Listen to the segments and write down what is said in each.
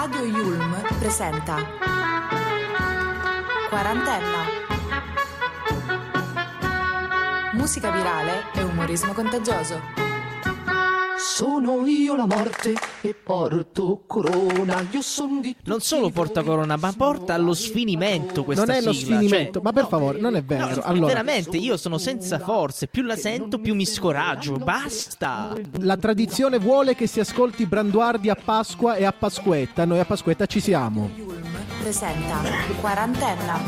Radio Yulm presenta Quarantena. Musica virale e umorismo contagioso. Sono io la morte e porto corona. Io son di Non solo porta corona, ma porta allo sfinimento questa Non è lo sigla, sfinimento, cioè, ma per favore, non è vero. no, Allora, veramente io sono senza forze, più la sento più mi scoraggio, basta. la tradizione vuole che si ascolti Branduardi a Pasqua e a Pasquetta. Noi a Pasquetta ci siamo. Yulm presenta Quarantena.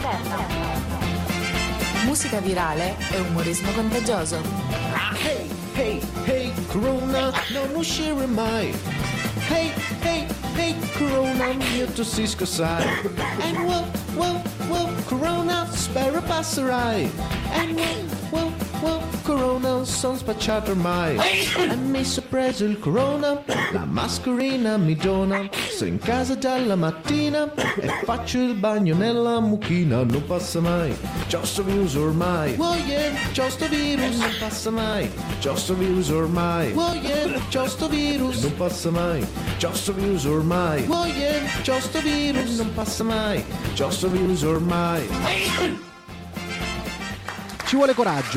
Musica virale e umorismo contagioso. Hey, hey, hey, corona, non uscire mai. Hey, hey, hey, corona, mio tossisco sai. And wow, corona, spero passerai. And wow, corona, son spacciato ormai. E mi so preso il corona, la mascherina mi dona. Sto in casa dalla mattina e faccio il bagno nella mucchina. Non passa mai, già sto virus ormai. Oh yeah, già sto virus, non passa mai. Già sto virus ormai. Oh yeah, già sto virus, non passa mai. Già sto virus ormai. Oh yeah, già sto virus, non passa mai. Già sto virus ormai. Ci vuole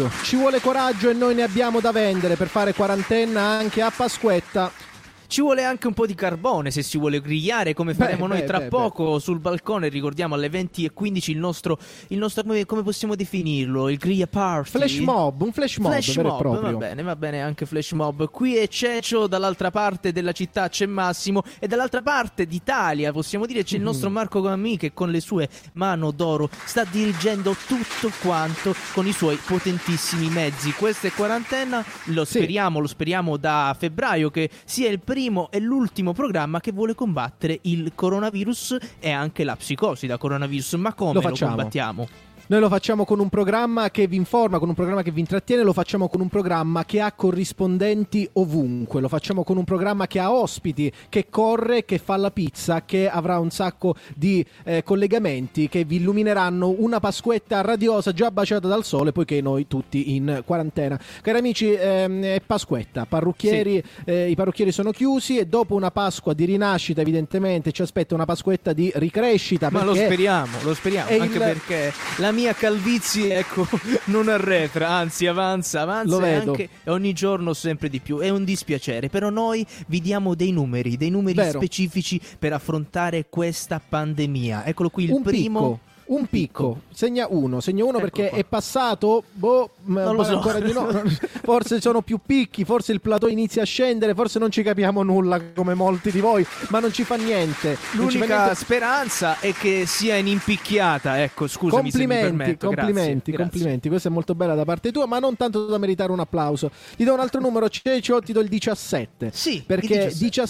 coraggio e noi ne abbiamo da vendere per fare quarantena anche a Pasquetta. Ci vuole anche un po' di carbone se si vuole grigliare, come faremo noi tra poco sul balcone. Ricordiamo alle 20:15 il nostro come possiamo definirlo? Il griglia party. Un flash mob vero e proprio. Va bene anche flash mob. Qui è Cecio, dall'altra parte della città c'è Massimo e dall'altra parte d'Italia possiamo dire c'è il nostro Marco Gammi, che con le sue mano d'oro sta dirigendo tutto quanto con i suoi potentissimi mezzi. Questa è quarantena, lo speriamo da febbraio che sia il primo e l'ultimo programma che vuole combattere il coronavirus e anche la psicosi da coronavirus. Ma come lo combattiamo? Noi lo facciamo con un programma che vi informa, con un programma che vi intrattiene, lo facciamo con un programma che ha corrispondenti ovunque, lo facciamo con un programma che ha ospiti, che corre, che fa la pizza, che avrà un sacco di collegamenti che vi illumineranno una Pasquetta radiosa già baciata dal sole, poiché noi tutti in quarantena. Cari amici, è Pasquetta, parrucchieri, i parrucchieri sono chiusi e dopo una Pasqua di rinascita evidentemente ci aspetta una Pasquetta di ricrescita. Ma lo speriamo, anche perché la mia calvizie, ecco, non arretra, anzi avanza lo vedo. Anche ogni giorno sempre di più. È un dispiacere, però noi vi diamo dei numeri Vero. Specifici per affrontare questa pandemia. Eccolo qui il primo. Un picco, segna uno ecco perché qua. È passato, non lo so. ancora di no. Forse sono più picchi, forse il plateau inizia a scendere, forse non ci capiamo nulla come molti di voi, ma non ci fa niente. L'unica speranza è che sia in impicchiata, ecco, scusami se mi permetto. Complimenti, questa è molto bella da parte tua, ma non tanto da meritare un applauso. Ti do un altro numero, Cecio, ti do il 17. Sì, perché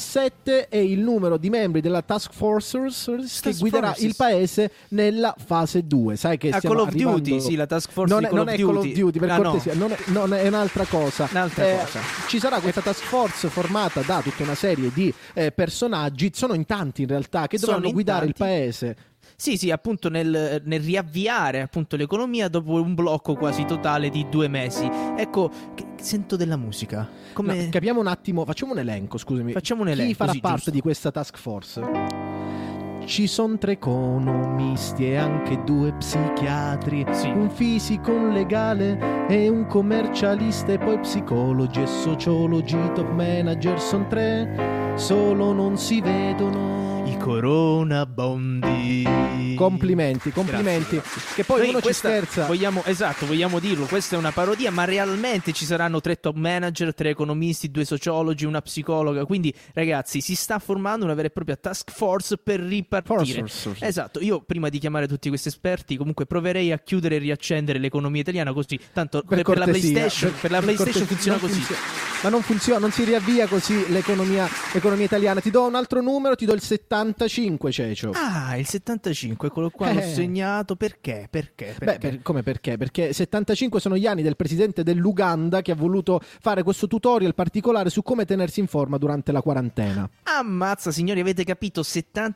17 è il numero di membri della Task Force che guiderà il paese nella fase 2. Sai che stiamo Call of arrivando... Duty, sì, la Task Force non di è Call of Duty, per cortesia, no. non è un'altra cosa. Cosa. Ci sarà questa Task Force formata da tutta una serie di personaggi, sono in tanti in realtà, che dovranno guidare il paese. Sì, appunto nel riavviare appunto l'economia dopo un blocco quasi totale di 2 mesi. Ecco, sento della musica. No, capiamo un attimo, facciamo un elenco, scusami. Chi farà parte giusto. di questa task force? Ci sono 3 economisti e anche 2 psichiatri, un fisico, un legale e un commercialista, e poi psicologi e sociologi, top manager, sono 3, solo non si vedono i Corona Bondi. Complimenti. Grazie. Che poi uno ci scherza. Vogliamo dirlo, questa è una parodia, ma realmente ci saranno 3 top manager, 3 economisti, 2 sociologi, una psicologa. Quindi ragazzi, si sta formando una vera e propria task force per ripartire. Esatto, io prima di chiamare tutti questi esperti comunque proverei a chiudere e riaccendere l'economia italiana, così tanto per la PlayStation funziona così. Ma non funziona, non si riavvia così l'economia italiana. Ti do un altro numero, ti do il 75, Cecio. Ah, il 75, quello qua l'ho segnato. Perché? Come perché? Perché 75 sono gli anni del presidente dell'Uganda che ha voluto fare questo tutorial particolare su come tenersi in forma durante la quarantena. Ammazza, signori, avete capito? 75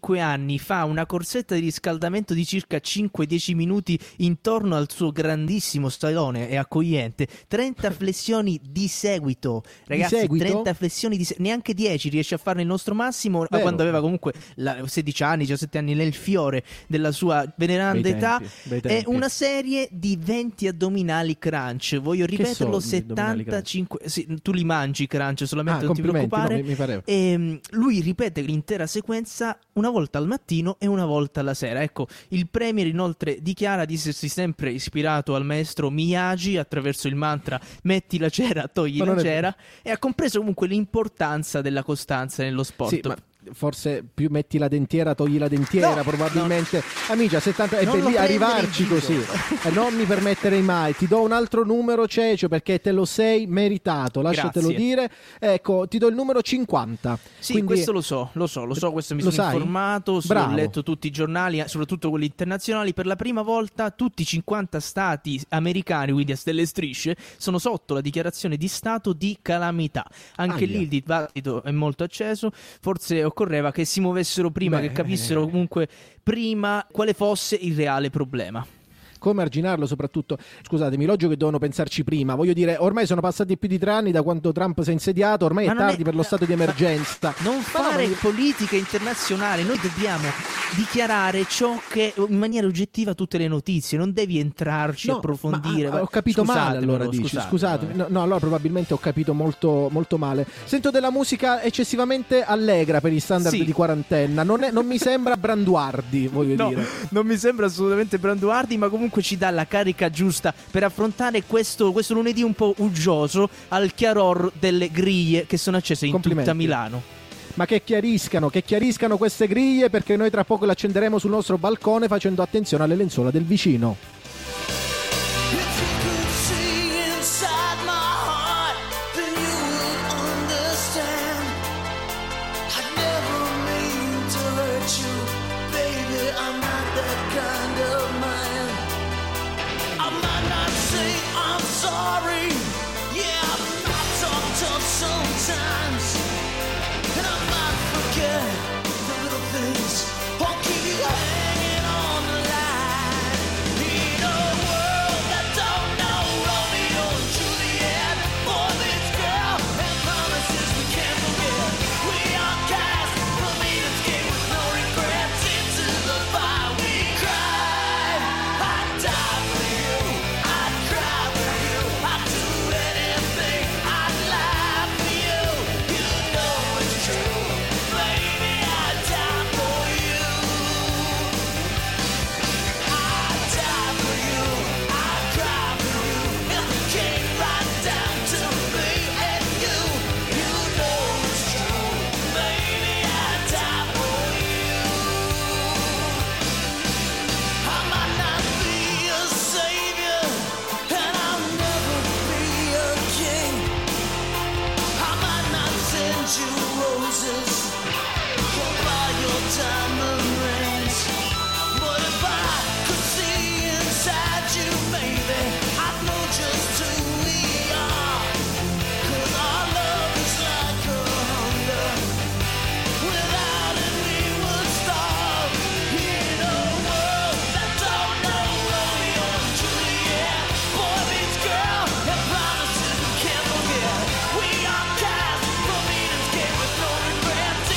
5 anni fa una corsetta di riscaldamento di circa 5-10 minuti intorno al suo grandissimo salone e accogliente, 30 flessioni di seguito, ragazzi, Di seguito? 30 flessioni neanche 10 riesce a farne il nostro Massimo, Vero. quando aveva comunque 16 anni, 17 anni, nel fiore della sua veneranda Bei età, bei e tempi. una serie di 20 addominali crunch, voglio ripeterlo, sono gli addominali crunch? 75, sì, tu li mangi crunch, solamente non ti complimenti, preoccupare. no, mi pareva. E lui ripete l'intera sequenza una volta al mattino e una volta alla sera. Ecco, il premier inoltre dichiara di essersi sempre ispirato al maestro Miyagi attraverso il mantra metti la cera, togli Ma la non è cera, e ha compreso comunque l'importanza della costanza nello sport. Sì, ma forse più metti la dentiera, togli la dentiera, No, probabilmente. Amica, 70 Non e lo lì prendere arrivarci in così. giro. Non mi permetterei mai. Ti do un altro numero, Cecio, perché te lo sei meritato, lasciatelo Grazie. dire. Ecco, ti do il numero 50. Sì, Quindi- questo lo so, questo mi Lo sono sai? informato, ho Bravo. letto tutti i giornali, soprattutto quelli internazionali. Per la prima volta tutti i 50 stati americani, quindi a stelle e strisce, sono sotto la dichiarazione di stato di calamità. Anche Aia. lì il dibattito è molto acceso, forse occorreva che si muovessero prima, Beh, che capissero comunque prima quale fosse il reale problema. Come arginarlo soprattutto? Scusatemi, logico che devono pensarci prima. Voglio dire, ormai sono passati più di 3 anni da quando Trump si è insediato, ormai Ma è non tardi per lo stato di emergenza. Non Ma no, fare ma- politica internazionale, noi dobbiamo dichiarare ciò che in maniera oggettiva tutte le notizie, non devi entrarci, No, approfondire. ma ho capito male, allora dici. Scusate. Scusate, no, allora probabilmente ho capito molto, molto male. Sento della musica eccessivamente allegra per gli standard Sì. di quarantenna. Non mi sembra Branduardi, voglio No, dire. non mi sembra assolutamente Branduardi, ma comunque ci dà la carica giusta per affrontare questo lunedì un po' uggioso al chiaror delle griglie che sono accese in tutta Complimenti. Milano. Ma che chiariscano queste griglie, perché noi tra poco le accenderemo sul nostro balcone facendo attenzione alle lenzuola del vicino. If you could see inside my heart, then you would understand. I never mean to hurt you, baby. I'm not that kind of man. I might not say I'm sorry. Yeah, I talk tough sometimes, and I might forget the little things. Or keep you hanging on the line. In a world that don't know Romeo and Juliet, boy meets girl, and promises we can't forget. We are cast from Eden's gate with no regrets. Into the fire we cried. I'd die for you, I'd cry for you, I'd do anything, I'd lie for you. You know it's true, baby, I'd die for you. I'd die for you, I'd cry for you. If it came right down to me and you, you know it's true, baby, I'd die for you. I might not be a savior, and I'll never be a king. I might not send you roses or buy your diamond rings, but if I could see inside you, baby, I'd know just who we are. 'Cause our love is like a hunger. Without it we would starve. In a world that don't know Romeo and Juliet, boy meets girl, and promises we can't forget. We are cast from Eden's gate with no regrets.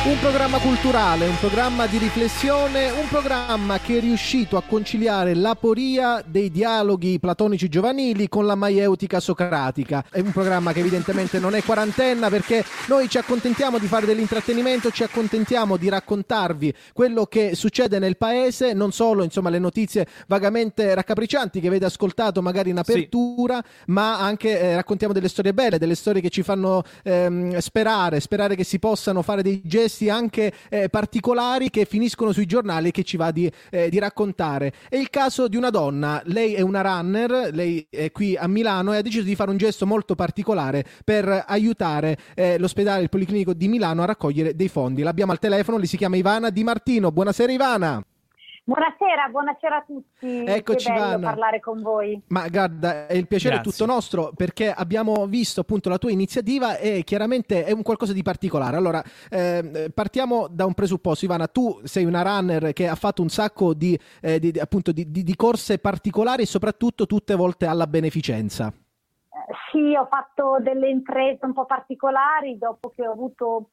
Un programma culturale, un programma di riflessione, un programma che è riuscito a conciliare l'aporia dei dialoghi platonici giovanili con la maieutica socratica. È un programma che evidentemente non è quarantenna, perché noi ci accontentiamo di fare dell'intrattenimento, ci accontentiamo di raccontarvi quello che succede nel paese, non solo insomma le notizie vagamente raccapriccianti che avete ascoltato magari in apertura, ma anche raccontiamo delle storie belle, delle storie che ci fanno sperare che si possano fare dei gesti anche particolari che finiscono sui giornali e che ci va di raccontare. È il caso di una donna, lei è una runner, lei è qui a Milano e ha deciso di fare un gesto molto particolare per aiutare l'ospedale, il Policlinico di Milano a raccogliere dei fondi. L'abbiamo al telefono, si chiama Ivana Di Martino. Buonasera Ivana. Buonasera a tutti. Eccoci, che bello Ivana. parlare con voi. Ma guarda, il piacere Grazie. è tutto nostro, perché abbiamo visto appunto la tua iniziativa e chiaramente è un qualcosa di particolare. Allora, partiamo da un presupposto, Ivana. Tu sei una runner che ha fatto un sacco di corse particolari e soprattutto tutte volte alla beneficenza. Sì, ho fatto delle imprese un po' particolari dopo che ho avuto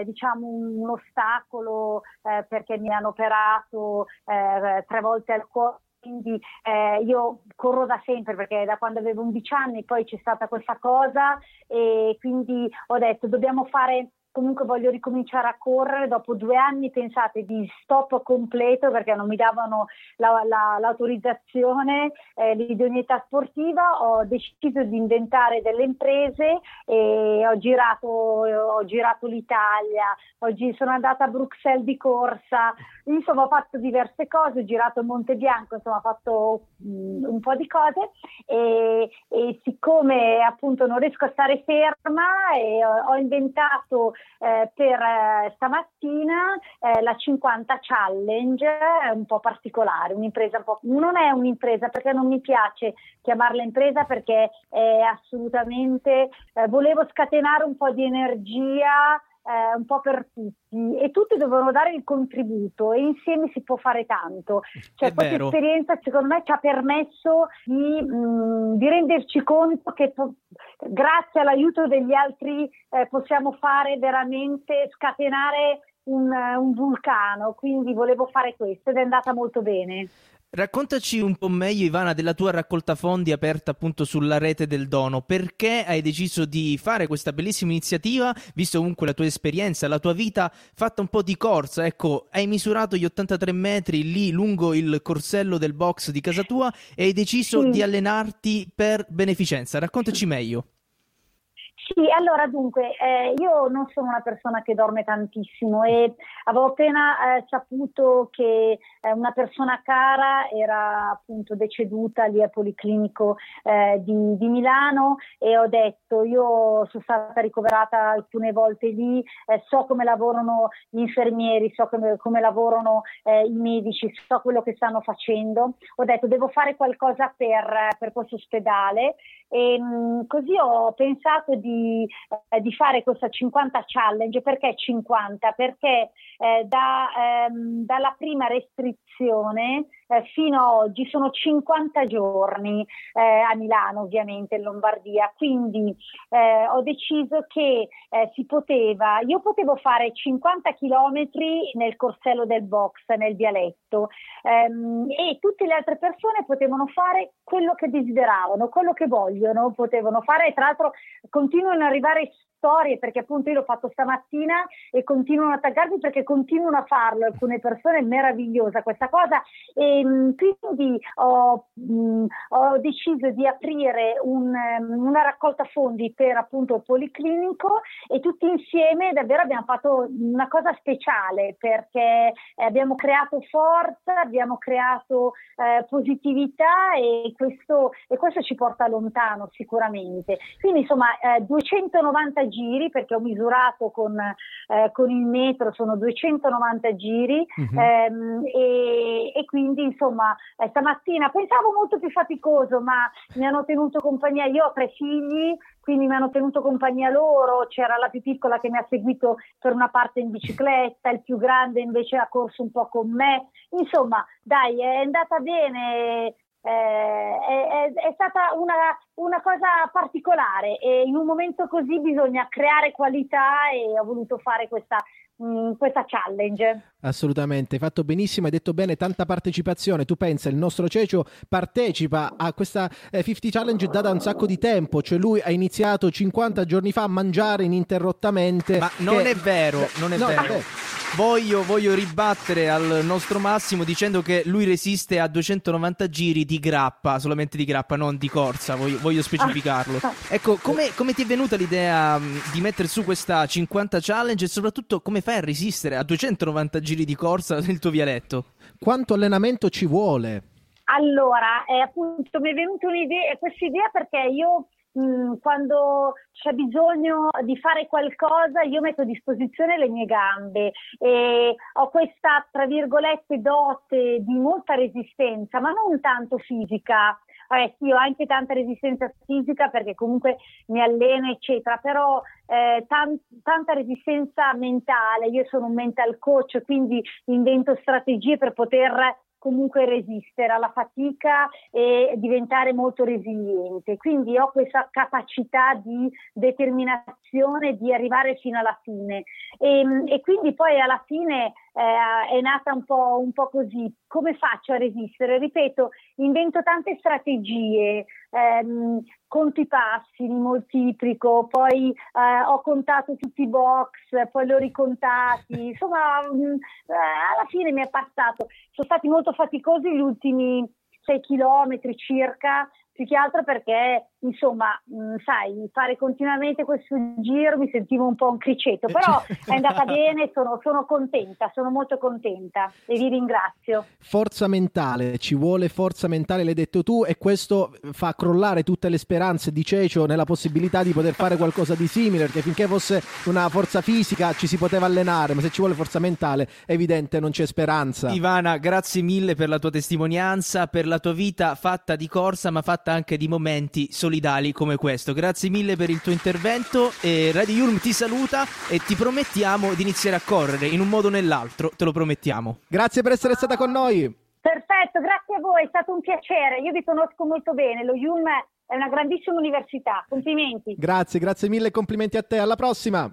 un ostacolo perché mi hanno operato 3 volte al cuore. Quindi io corro da sempre, perché da quando avevo 11 anni poi c'è stata questa cosa e quindi ho detto dobbiamo fare, comunque voglio ricominciare a correre dopo 2 anni, pensate, di stop completo perché non mi davano l'autorizzazione, l'idoneità sportiva. Ho deciso di inventare delle imprese e ho girato l'Italia, oggi sono andata a Bruxelles di corsa, insomma ho fatto diverse cose, ho girato Monte Bianco, insomma ho fatto un po' di cose e siccome appunto non riesco a stare ferma ho inventato per stamattina la 50 Challenge, un po' particolare, un'impresa non è un'impresa perché non mi piace chiamarla impresa, perché è assolutamente volevo scatenare un po' di energia un po' per tutti e tutti devono dare il contributo e insieme si può fare tanto. Cioè, questa esperienza secondo me ci ha permesso di renderci conto che grazie all'aiuto degli altri possiamo fare veramente scatenare un vulcano, quindi volevo fare questo ed è andata molto bene. Raccontaci un po' meglio, Ivana, della tua raccolta fondi aperta appunto sulla rete del dono. Perché hai deciso di fare questa bellissima iniziativa, visto comunque la tua esperienza, la tua vita fatta un po' di corsa? Ecco, hai misurato gli 83 metri lì lungo il corsello del box di casa tua e hai deciso di allenarti per beneficenza. Raccontaci meglio. Sì, allora dunque, io non sono una persona che dorme tantissimo e avevo appena saputo che una persona cara era appunto deceduta lì al Policlinico di Milano e ho detto, io sono stata ricoverata alcune volte lì, so come lavorano gli infermieri, so come lavorano i medici, so quello che stanno facendo, ho detto devo fare qualcosa per questo ospedale e così ho pensato di fare questa 50 Challenge. Perché 50? Perché dalla prima restrizione fino a oggi sono 50 giorni a Milano, ovviamente in Lombardia, quindi ho deciso che io potevo fare 50 chilometri nel corsello del box, nel vialetto, e tutte le altre persone potevano fare quello che desideravano, quello che vogliono, potevano fare, e tra l'altro continuano ad arrivare storie, perché appunto io l'ho fatto stamattina e continuano a taggarmi perché continuano a farlo alcune persone, è meravigliosa questa cosa e quindi ho deciso di aprire una raccolta fondi per appunto il Policlinico e tutti insieme davvero abbiamo fatto una cosa speciale perché abbiamo creato forza, abbiamo creato positività e questo ci porta lontano sicuramente. Quindi insomma 290 giri, perché ho misurato con il metro, sono 290 giri, e quindi insomma stamattina pensavo molto più faticoso, ma mi hanno tenuto compagnia, io ho 3 figli, quindi mi hanno tenuto compagnia loro, c'era la più piccola che mi ha seguito per una parte in bicicletta, il più grande invece ha corso un po' con me, insomma dai, è andata bene. È stata una cosa particolare e in un momento così bisogna creare qualità e ho voluto fare questa questa challenge. Assolutamente, hai fatto benissimo, hai detto bene, tanta partecipazione. Tu pensa, il nostro Cecio partecipa a questa 50 Challenge da un sacco di tempo, cioè lui ha iniziato 50 giorni fa a mangiare ininterrottamente. Ma non è vero, non è No, vero. vabbè. Voglio ribattere al nostro Massimo dicendo che lui resiste a 290 giri di grappa, solamente di grappa, non di corsa, voglio specificarlo. Ecco, come ti è venuta l'idea di mettere su questa 50 Challenge e soprattutto come fai a resistere a 290 giri di corsa nel tuo vialetto? Quanto allenamento ci vuole? Allora, appunto mi è venuta questa idea perché io quando c'è bisogno di fare qualcosa io metto a disposizione le mie gambe e ho questa, tra virgolette, dote di molta resistenza, ma non tanto fisica. Sì, ho anche tanta resistenza fisica perché comunque mi alleno eccetera, però tanta resistenza mentale. Io sono un mental coach, quindi invento strategie per poter comunque resistere alla fatica e diventare molto resiliente. Quindi ho questa capacità di determinazione di arrivare fino alla fine e quindi poi alla fine è nata un po' così. Come faccio a resistere? Ripeto, invento tante strategie, conto i passi, li moltiplico, poi ho contato tutti i box, poi li ho ricontati, insomma alla fine mi è passato. Sono stati molto faticosi gli ultimi 6 chilometri circa, più che altro perché insomma sai, fare continuamente questo giro mi sentivo un po' un criceto, però è andata bene, sono contenta, sono molto contenta e vi ringrazio. Forza mentale, ci vuole forza mentale, l'hai detto tu, e questo fa crollare tutte le speranze di Cecio nella possibilità di poter fare qualcosa di simile, perché finché fosse una forza fisica ci si poteva allenare, ma se ci vuole forza mentale è evidente non c'è speranza. Ivana, grazie mille per la tua testimonianza, per la tua vita fatta di corsa ma fatta anche di momenti solidali come questo. Grazie mille per il tuo intervento e Radio Yulm ti saluta e ti promettiamo di iniziare a correre in un modo o nell'altro, te lo promettiamo. Grazie per essere stata con noi. Perfetto, grazie a voi, è stato un piacere, io vi conosco molto bene, lo Yulm è una grandissima università, complimenti. Grazie mille e complimenti a te, alla prossima.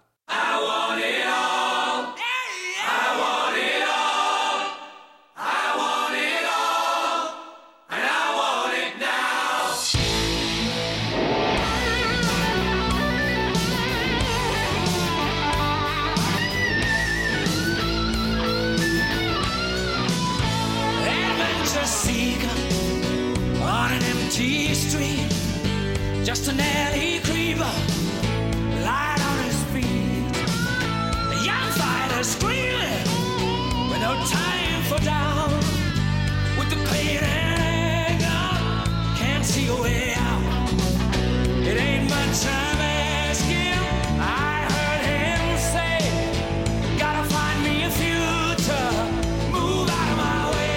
On an empty street, just an alley creeper, light on his feet. A young fighter screaming with no time for down. With the pain and anger, can't see a way out. It ain't much I'm asking. I heard him say, gotta find me a future, move out of my way.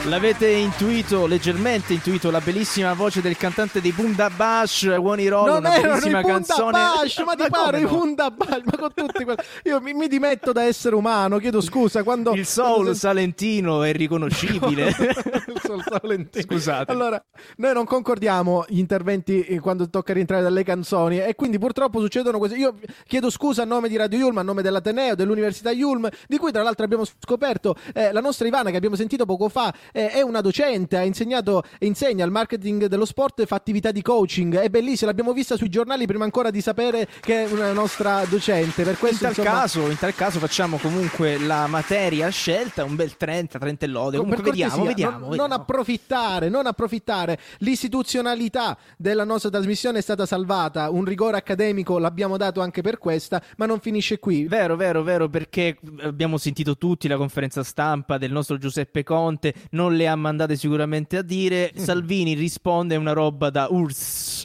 L'avete intuito, leggermente intuito, la bellissima voce del cantante dei Bundabash, Wonirolo, Non una erano bellissima i canzone. Bundabash, ma ti pare i come no? Bundabash? Ma con tutti quelli... Io mi dimetto da essere umano, chiedo scusa quando... Il soul salentino è riconoscibile. Il soul salentino. Scusate. Allora, noi non concordiamo gli interventi quando tocca rientrare dalle canzoni e quindi purtroppo succedono così. Io chiedo scusa a nome di Radio Yulm, a nome dell'Ateneo, dell'Università Yulm, di cui tra l'altro abbiamo scoperto la nostra Ivana, che abbiamo sentito poco fa, è una docente, ha insegnato e insegna il marketing dello sport e fa attività di coaching. È bellissima, l'abbiamo vista sui giornali prima ancora di sapere che è una nostra docente. Per questo, In tal caso facciamo comunque la materia scelta, un bel 30 e lode. Comunque per cortesia, vediamo. Non approfittare. L'istituzionalità della nostra trasmissione è stata salvata, un rigore accademico l'abbiamo dato anche per questa, ma non finisce qui. Vero, perché abbiamo sentito tutti la conferenza stampa del nostro Giuseppe Conte, non le ha mandate sicuramente a dire. Salvini risponde una roba da URSS.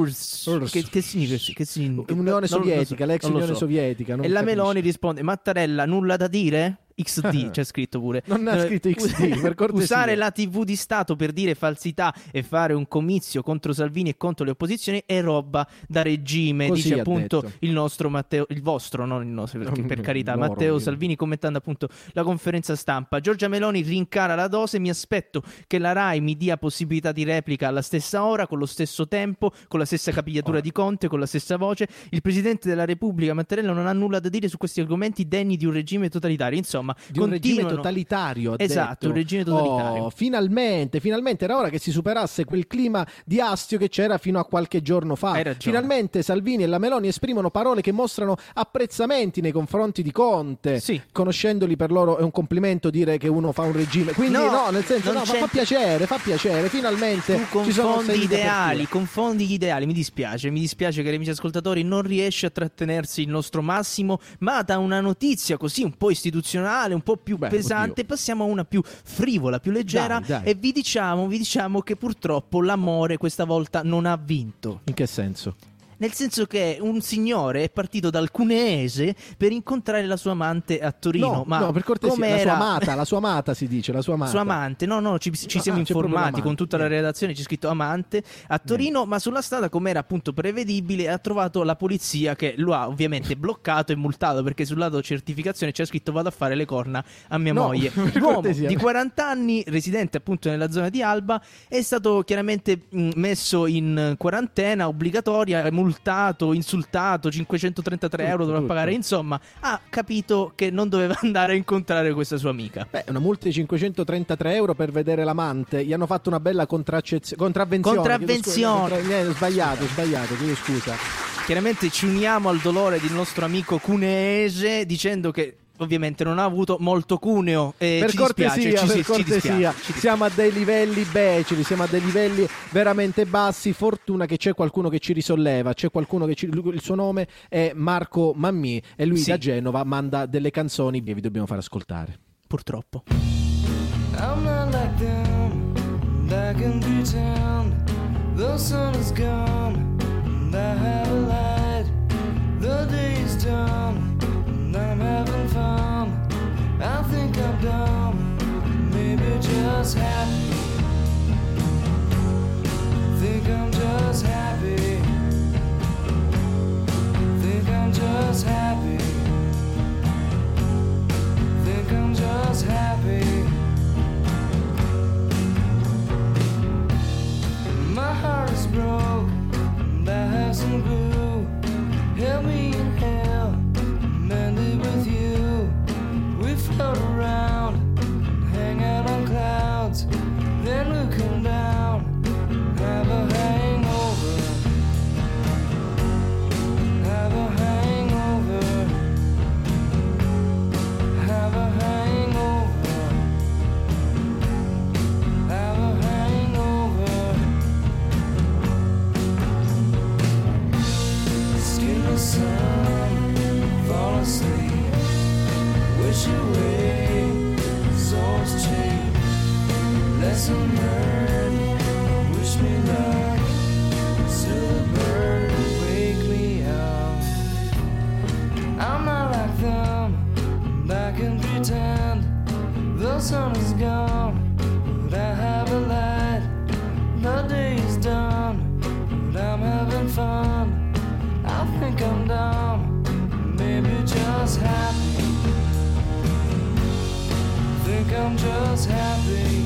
Che significa? Unione Sovietica, l'ex non lo Unione so. Sovietica. non E la capisci. Meloni risponde: Mattarella, nulla da dire? XD c'è scritto pure. Non ha scritto XD, per cortesia. Usare la TV di Stato per dire falsità e fare un comizio contro Salvini e contro le opposizioni è roba da regime, Così dice ha appunto detto. il nostro Matteo, il vostro, non il nostro, perché per carità, Loro, Matteo io. Salvini, commentando appunto la conferenza stampa. Giorgia Meloni rincara la dose: mi aspetto che la Rai mi dia possibilità di replica alla stessa ora, con lo stesso tempo, con la stessa capigliatura di Conte, con la stessa voce. Il Presidente della Repubblica Mattarella non ha nulla da dire su questi argomenti degni di un regime totalitario. Insomma, Di un regime continuano- totalitario, ha Esatto, detto. un regime totalitario. Oh, finalmente era ora che si superasse quel clima di astio che c'era fino a qualche giorno fa. Hai ragione. Finalmente Salvini e la Meloni esprimono parole che mostrano apprezzamenti nei confronti di Conte. Sì. Conoscendoli, per loro è un complimento dire che uno fa un regime. Quindi No, nel senso, non no, c'è- fa piacere. Finalmente Tu ci sono confondi seguite ideali, aperture. gli ideali. Mi dispiace, cari amici ascoltatori, non riesce a trattenersi il nostro Massimo, ma da una notizia così un po' istituzionale, un po' più pesante, passiamo a una più frivola, più leggera, Dai. e vi diciamo che purtroppo l'amore questa volta non ha vinto. In che senso? Nel senso che un signore è partito dal Cuneese per incontrare la sua amante a Torino. No, per cortesia, com'era? la sua amata si dice, la sua amata. Sua amante, no, ci siamo c'è proprio informati l'amante. con tutta la redazione, c'è scritto amante a Torino, ma sulla strada, come era appunto prevedibile, ha trovato la polizia che lo ha ovviamente bloccato e multato, perché sul lato certificazione c'è scritto: vado a fare le corna a mia No, moglie. per L'uomo cortesia. di 40 anni, residente appunto nella zona di Alba, è stato chiaramente messo in quarantena obbligatoria, multato, insultato, 533 euro dovrà tutto. pagare. Insomma, ha capito che non doveva andare a incontrare questa sua amica. Beh, una multa di 533 euro per vedere l'amante. Gli hanno fatto una bella contravvenzione. Contravvenzione. Chiedo scusa. Sbagliato, chiedo scusa. Chiaramente ci uniamo al dolore del nostro amico cuneese, dicendo che ovviamente non ha avuto molto cuneo e Per ci cortesia, dispiace. siamo a dei livelli beceri, siamo a dei livelli veramente bassi. Fortuna che c'è qualcuno che ci risolleva, c'è qualcuno che il suo nome è Marco Mammì e lui Sì. da Genova manda delle canzoni che vi dobbiamo far ascoltare. Purtroppo. I'm not like them, and I can pretend. The sun is gone, and I have a light. The day is done, and I'm having fun. I think I'm dumb, maybe just happy. Think I'm just happy. Think I'm just happy. Think I'm just happy. My heart is broke, and I have some glue. Help me in hell, mend it with you. We float around, hang out on clouds, then we come down, have a hangover, have a hangover, have a hangover, have a hangover. Skin the sun, fall asleep, wish away, soul's cheap. Lesson learned, wish me luck, still a bird, wake me up. I'm not like them, and I can pretend. The sun is gone, but just happy.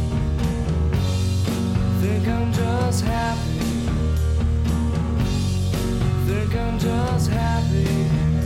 Think I'm just happy. Think I'm just happy.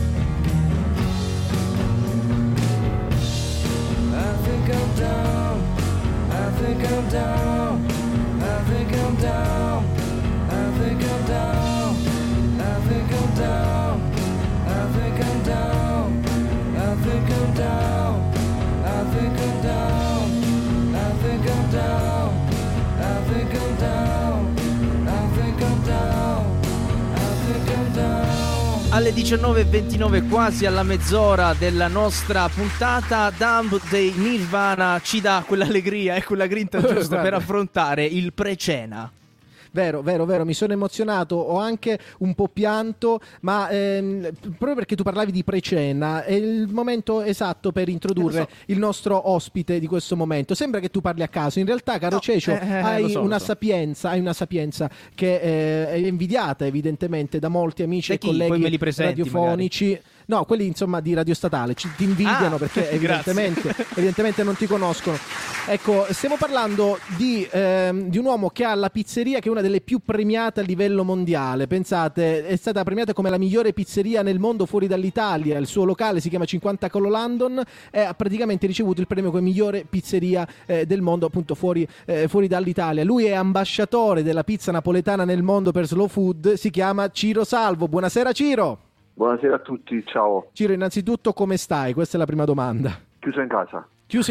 I think I'm down. I think I'm down. I think I'm down. I think I'm down. I think I'm down. I think I'm down. I think I'm down. I think I'm down. I think I'm down. I think I'm down. I think I'm down. I think I'm down. Alle 19:29, quasi alla mezz'ora della nostra puntata, Dumb dei Nirvana ci dà quell'allegria e quella grinta giusta per affrontare il pre-cena. Vero, mi sono emozionato, ho anche un po' pianto, ma proprio perché tu parlavi di pre-cena, è il momento esatto per introdurre il nostro ospite di questo momento. Sembra che tu parli a caso, in realtà, caro Cecio, hai una sapienza che è invidiata evidentemente da molti amici e colleghi radiofonici. Magari. No, quelli insomma di Radio Statale ti invidiano perché evidentemente non ti conoscono. Ecco, stiamo parlando di un uomo che ha la pizzeria che è una delle più premiate a livello mondiale. Pensate, è stata premiata come la migliore pizzeria nel mondo fuori dall'Italia. Il suo locale si chiama 50 Colo London e ha praticamente ricevuto il premio come migliore pizzeria del mondo, appunto fuori dall'Italia. Lui è ambasciatore della pizza napoletana nel mondo per Slow Food, si chiama Ciro Salvo. Buonasera Ciro. Buonasera a tutti, ciao. Ciro, innanzitutto come stai? Questa è la prima domanda. Chiuso in casa.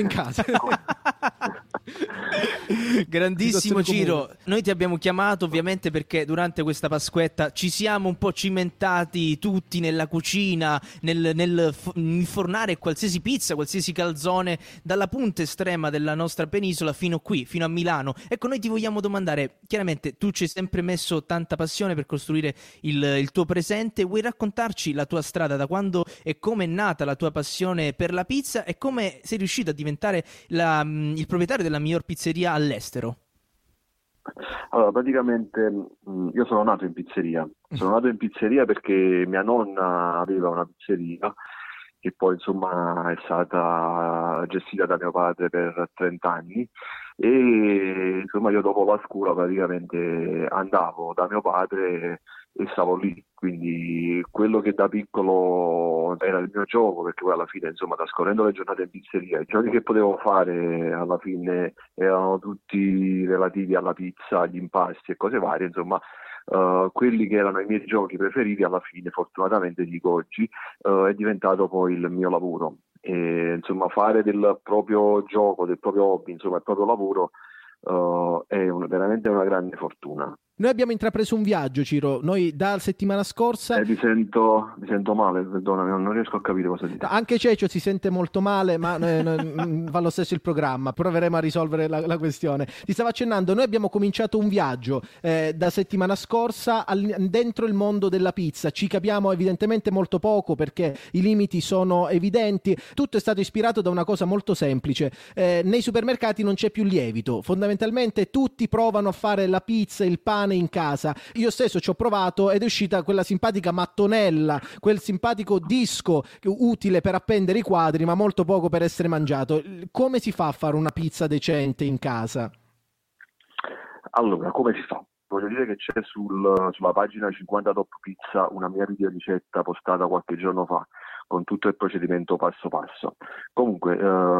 Grandissimo Ciro, noi ti abbiamo chiamato ovviamente perché durante questa Pasquetta ci siamo un po' cimentati tutti nella cucina, nel infornare qualsiasi pizza, qualsiasi calzone dalla punta estrema della nostra penisola fino a Milano. Ecco, noi ti vogliamo domandare, chiaramente tu ci hai sempre messo tanta passione per costruire il tuo presente, vuoi raccontarci la tua strada, da quando e come è nata la tua passione per la pizza e come sei riuscito a diventare il proprietario della miglior pizzeria all'estero? Allora, praticamente io sono nato in pizzeria. Sono nato in pizzeria perché mia nonna aveva una pizzeria che poi insomma è stata gestita da mio padre per 30 anni e insomma io dopo la scuola praticamente andavo da mio padre e stavo lì, quindi quello che da piccolo era il mio gioco, perché poi alla fine insomma trascorrendo le giornate in pizzeria i giochi che potevo fare alla fine erano tutti relativi alla pizza, agli impasti e cose varie, insomma quelli che erano i miei giochi preferiti alla fine fortunatamente dico oggi è diventato poi il mio lavoro e insomma fare del proprio gioco, del proprio hobby, insomma il proprio lavoro è veramente una grande fortuna. Noi abbiamo intrapreso un viaggio, Ciro, noi dalla settimana scorsa... Vi sento male, perdonami, non riesco a capire cosa dite. Anche Cecio si sente molto male, ma va lo stesso il programma, proveremo a risolvere la questione. Ti stavo accennando, noi abbiamo cominciato un viaggio da settimana scorsa dentro il mondo della pizza, ci capiamo evidentemente molto poco perché i limiti sono evidenti, tutto è stato ispirato da una cosa molto semplice, nei supermercati non c'è più lievito, fondamentalmente tutti provano a fare la pizza, il pane in casa. Io stesso ci ho provato ed è uscita quella simpatica mattonella, quel simpatico disco utile per appendere i quadri ma molto poco per essere mangiato. Come si fa a fare una pizza decente in casa? Allora, come si fa? Voglio dire che c'è sulla pagina 50 Top Pizza una mia video ricetta postata qualche giorno fa con tutto il procedimento passo passo. Comunque,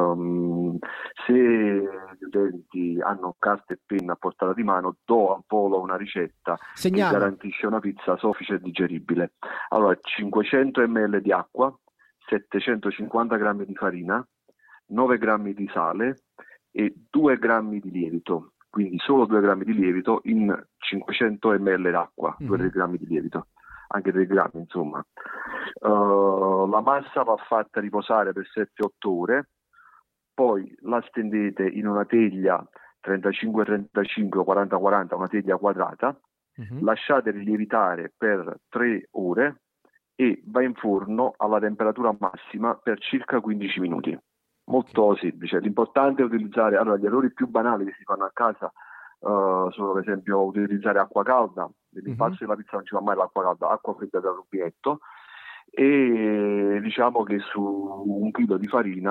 se gli utenti hanno carta e penna a portata di mano, do al volo una ricetta che garantisce una pizza soffice e digeribile. Allora, 500 ml di acqua, 750 grammi di farina, 9 grammi di sale e 2 grammi di lievito. Quindi solo 2 grammi di lievito in 500 ml d'acqua, 2 grammi di lievito, anche 3 grammi insomma. La massa va fatta riposare per 7-8 ore, poi la stendete in una teglia 35-35 o 40-40, una teglia quadrata, lasciate lievitare per 3 ore e va in forno alla temperatura massima per circa 15 minuti. Molto semplice, l'importante è utilizzare, allora gli errori più banali che si fanno a casa sono per esempio utilizzare acqua calda, nell'impasto della pizza non ci va mai l'acqua calda, acqua fredda dal rubinetto e diciamo che su 1 chilo di farina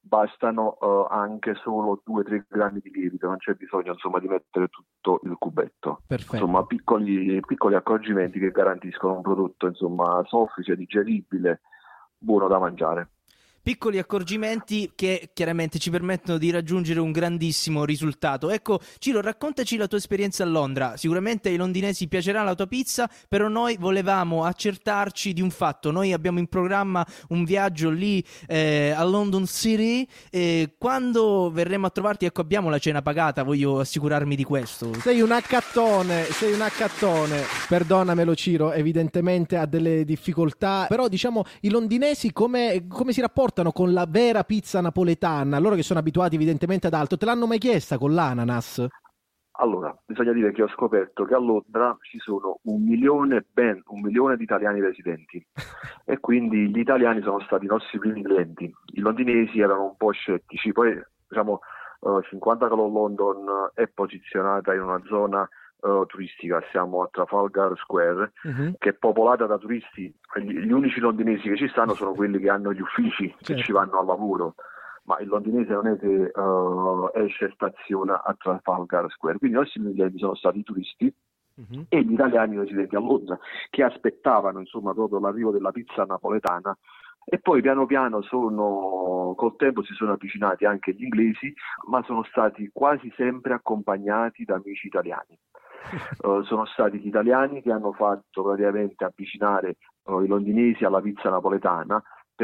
bastano anche solo 2-3 grammi di lievito, non c'è bisogno insomma di mettere tutto il cubetto. Perfetto. Insomma, piccoli accorgimenti che garantiscono un prodotto insomma soffice, digeribile, buono da mangiare. Piccoli accorgimenti che chiaramente ci permettono di raggiungere un grandissimo risultato. Ecco, Ciro, raccontaci la tua esperienza a Londra. Sicuramente ai londinesi piacerà la tua pizza, però noi volevamo accertarci di un fatto. Noi abbiamo in programma un viaggio lì a London City e quando verremo a trovarti, ecco, abbiamo la cena pagata, voglio assicurarmi di questo. Sei un accattone. Perdonamelo, Ciro, evidentemente ha delle difficoltà, però diciamo i londinesi come si rapportano con la vera pizza napoletana, loro che sono abituati evidentemente ad altro? Te l'hanno mai chiesta con l'ananas? Allora, bisogna dire che ho scoperto che a Londra ci sono ben un milione di italiani residenti e quindi gli italiani sono stati i nostri primi clienti. I londinesi erano un po' scettici, poi diciamo 50 Cloud London è posizionata in una zona turistica, siamo a Trafalgar Square, che è popolata da turisti. Gli unici londinesi che ci stanno sono quelli che hanno gli uffici, che ci vanno al lavoro, ma il londinese non è che esce e staziona a Trafalgar Square, quindi i nostri clienti sono stati i turisti e gli italiani residenti a Londra che aspettavano insomma proprio l'arrivo della pizza napoletana. E poi piano piano col tempo si sono avvicinati anche gli inglesi, ma sono stati quasi sempre accompagnati da amici italiani. Sono stati gli italiani che hanno fatto praticamente avvicinare i londinesi alla pizza napoletana,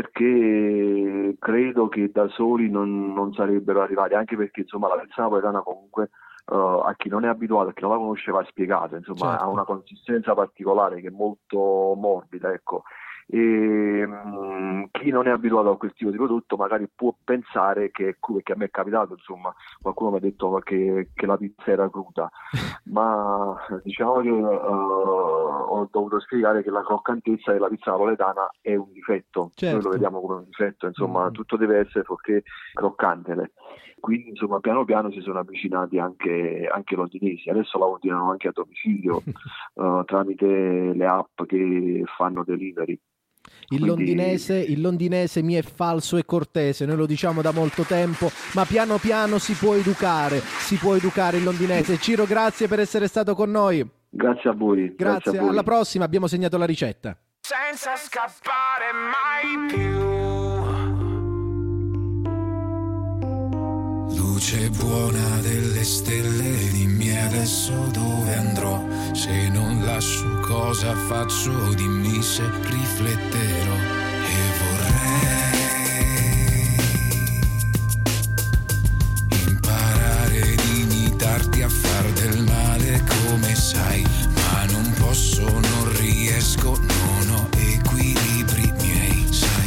perché credo che da soli non sarebbero arrivati, anche perché insomma la pizza napoletana comunque a chi non è abituato, a chi non la conosce va spiegata, insomma certo. Ha una consistenza particolare che è molto morbida, ecco. E chi non è abituato a quel tipo di prodotto magari può pensare che a me è capitato, insomma, qualcuno mi ha detto che la pizza era cruda, ma diciamo che ho dovuto spiegare che la croccantezza della pizza napoletana è un difetto, certo. Noi lo vediamo come un difetto, insomma, tutto deve essere fuorché croccante. Quindi insomma piano piano si sono avvicinati anche i londinesi, adesso la ordinano anche a domicilio tramite le app che fanno delivery. Il londinese mi è falso e cortese, noi lo diciamo da molto tempo, ma piano piano si può educare il londinese. Ciro, grazie per essere stato con noi. Grazie a voi. Grazie, a voi. alla prossima, abbiamo segnato la ricetta. Senza scappare mai più. Luce buona delle stelle, dimmi adesso dove andrò. Se non lascio cosa faccio, dimmi se rifletterò. E vorrei imparare ad imitarti a far del male come sai, ma non posso, non riesco, non ho equilibri miei.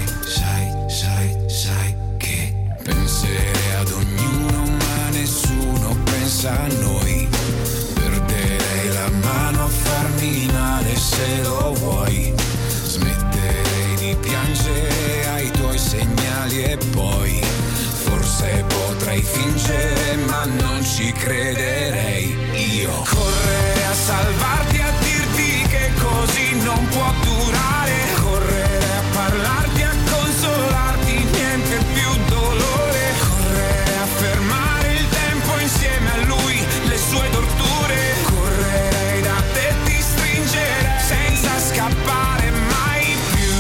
Sai che penserei ad ognuno ma nessuno pensa a noi. Perderei la mano a farmi male se lo vuoi. Smetterei di piangere ai tuoi segnali e poi forse potrei fingere ma non ci crederei. Io correre a salvarti, a dirti che così non può durare. Correre a parlarti, a consolarti, niente più dolore. Correre a fermare il tempo insieme a lui, le sue torture. Correrei da te, ti stringerei senza scappare mai più.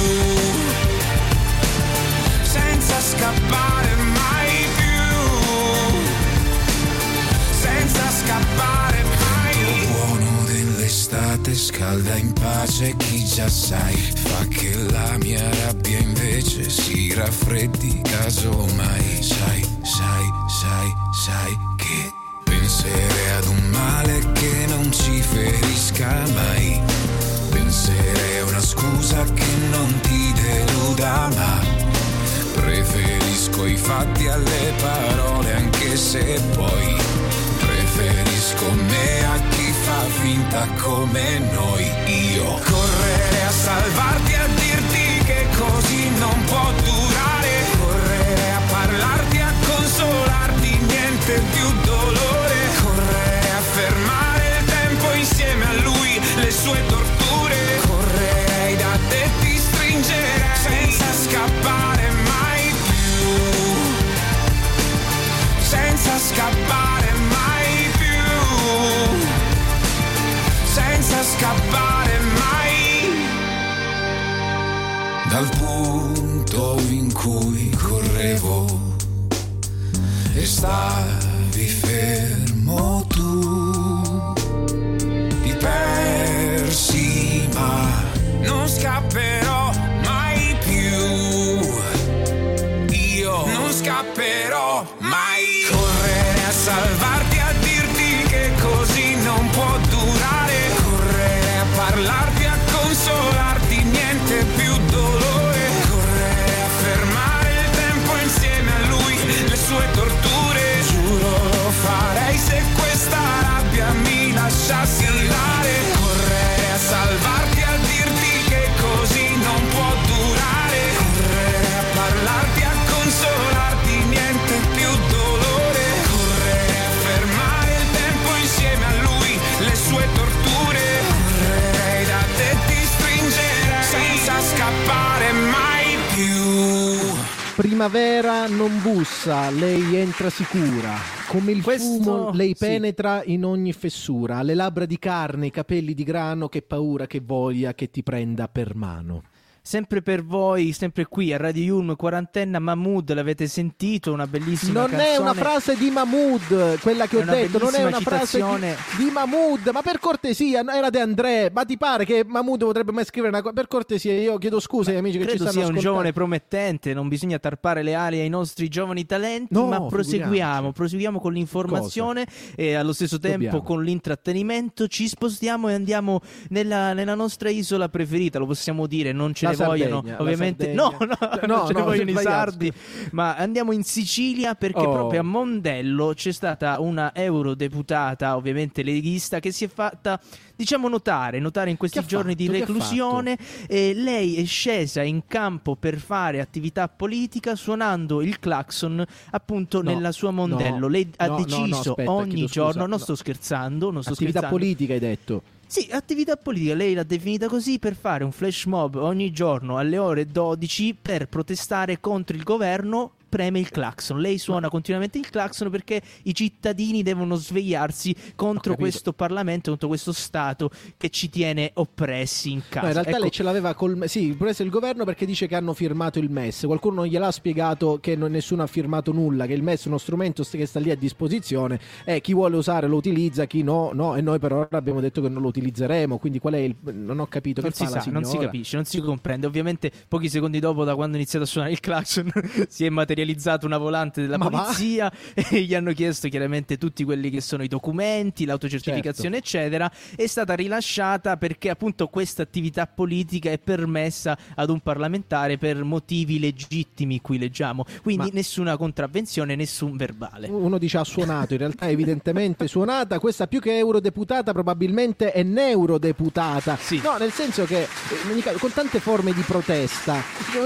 Senza scappare mai più. Senza scappare mai. Il buono dell'estate scalda in pace chi già sai. Fa che la mia rabbia invece si raffreddi casomai. Sai che penserei ad un male che non ci ferisca mai. Penserei a una scusa che non ti deluda, ma preferisco i fatti alle parole, anche se poi preferisco me a chi fa finta come noi. Io correre a salvarti, a dirti che così non può durare. Correre a parlarti, a consolarti, niente più dolore. Correre a fermare il tempo insieme a lui, le sue torture. Correrei da te, ti stringerei senza scappare mai più. al punto in cui correvo e stavi fermo tu. Ti persi ma non scapperò mai più. Io non scapperò mai. Correre a salvarti, a dirti che così non può durare. Correre a parlarti, a consolarti, niente più dolore. Correre a fermare il tempo insieme a lui, le sue torture. Giuro lo farei se questa rabbia mi lasciassi andare. Correre a salvarti, a dirti che così non può durare. Correre a parlarti, a consolarti, niente più dolore. Correre a fermare il tempo insieme a lui, le sue torture. Correrei da te, ti stringerei senza scappare mai più. Primavera non bussa, lei entra sicura. Come il fumo, lei penetra in ogni fessura. Ha le labbra di carne, i capelli di grano, che paura, che voglia che ti prenda per mano. Sempre per voi, sempre qui a Radio Yulm, quarantenna, Mahmood, l'avete sentito? Una bellissima non canzone. È una frase di Mahmood, quella che ho detto, non è una citazione frase di Mahmood, ma per cortesia, era De André, ma ti pare che Mahmood potrebbe mai scrivere una cosa? Per cortesia, io chiedo scusa agli amici che ci stanno ascoltando. Credo sia un giovane promettente, non bisogna tarpare le ali ai nostri giovani talenti, no, ma proseguiamo con l'informazione e allo stesso tempo con l'intrattenimento. Ci spostiamo e andiamo nella nostra isola preferita, lo possiamo dire, non ce vogliono ovviamente non ce ne vogliono i sardi, ma andiamo in Sicilia perché proprio a Mondello c'è stata una eurodeputata, ovviamente leghista, che si è fatta, diciamo, notare in questi giorni di reclusione. E lei è scesa in campo per fare attività politica suonando il clacson appunto nella sua Mondello. Lei ha deciso ogni giorno, non sto scherzando, attività politica hai detto. Sì, attività politica, lei l'ha definita così, per fare un flash mob ogni giorno alle ore 12 per protestare contro il governo. Preme il clacson, lei suona continuamente il clacson perché i cittadini devono svegliarsi contro questo Parlamento, contro questo Stato che ci tiene oppressi in casa. No, in realtà lei ce l'aveva preso il governo perché dice che hanno firmato il MES. Qualcuno non gliel'ha spiegato che nessuno ha firmato nulla, che il MES è uno strumento che sta lì a disposizione e chi vuole usare lo utilizza, chi no, e noi per ora abbiamo detto che non lo utilizzeremo, quindi qual è il... non ho capito non che si fa la signora. Non si capisce, non si comprende. Ovviamente pochi secondi dopo, da quando ha iniziato a suonare il clacson, si è materializzato una volante della polizia e gli hanno chiesto chiaramente tutti quelli che sono i documenti, l'autocertificazione, eccetera. È stata rilasciata perché appunto questa attività politica è permessa ad un parlamentare per motivi legittimi, qui leggiamo, quindi nessuna contravvenzione, nessun verbale. Uno dice ha suonato, in realtà è evidentemente suonata. Questa più che eurodeputata probabilmente è neurodeputata, no, nel senso che con tante forme di protesta,